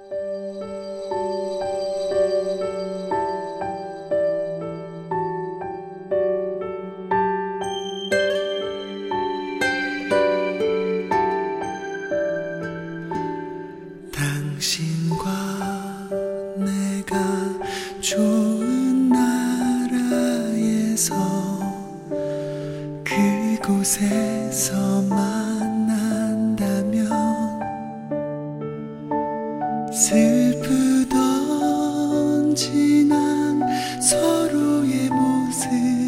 당신과 내가 좋은 나라에서 그곳에서 만난다면 슬프던 지난 서로의 모습